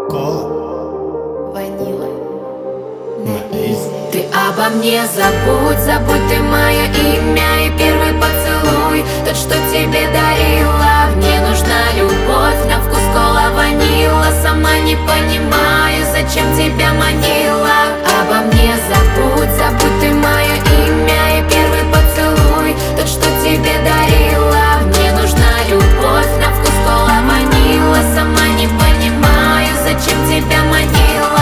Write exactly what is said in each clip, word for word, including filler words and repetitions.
Кока-кола, ванила на изи. Ты обо мне забудь, забудь ты мое имя и первый поцелуй, тот, что тебе дарила. Мне нужна любовь на вкус кола ванила. Сама не понимаю, зачем тебя манила. Обо мне забудь, забудь ты мое имя и первый поцелуй, тот, что тебе дарила. Мне нужна любовь на вкус кола ванила. Сама не понимаю, зачем тебя манила.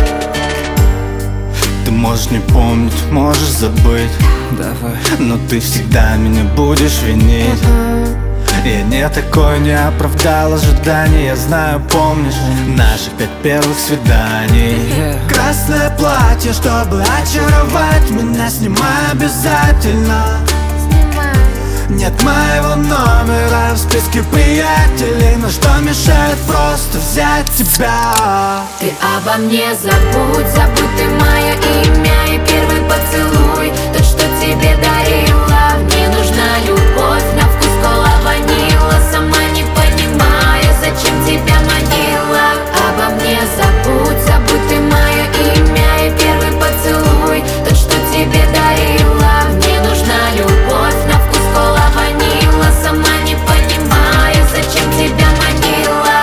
Ты можешь не помнить, можешь забыть, Давай. но ты всегда меня будешь винить. Я не такой, не оправдал ожиданий. Я знаю, помнишь наших пять первых свиданий. Yeah. Красное платье, чтобы очаровать меня, снимай обязательно. Нет моего номера в списке приятелей, но что мешает просто взять тебя? Ты обо мне забудь, забудь ты мое имя и первый поцелуй, тот, что тебе дарила. Мне нужна любовь на вкус кола ванила. Сама не понимаю, зачем тебя манила. Обо мне забудь, забудь ты мое имя и первый поцелуй, тот, что тебе дарила. Мне нужна любовь на вкус кола ванила. Сама не понимаю, зачем тебя манила.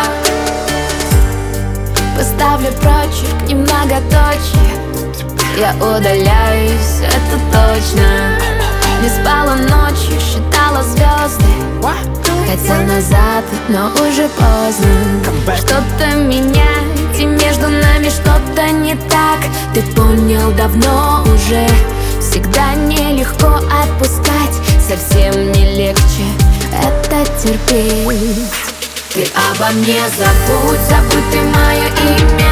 Поставлю прочерк, немноготочие. Я удаляюсь, это точно. Не спала ночью, считала звезды. Хотел назад, но уже поздно. Что-то меняет, и между нами что-то не так. Ты понял давно уже. Всегда нелегко отпускать, совсем не легче это терпеть. Ты обо мне забудь, забудь ты мое имя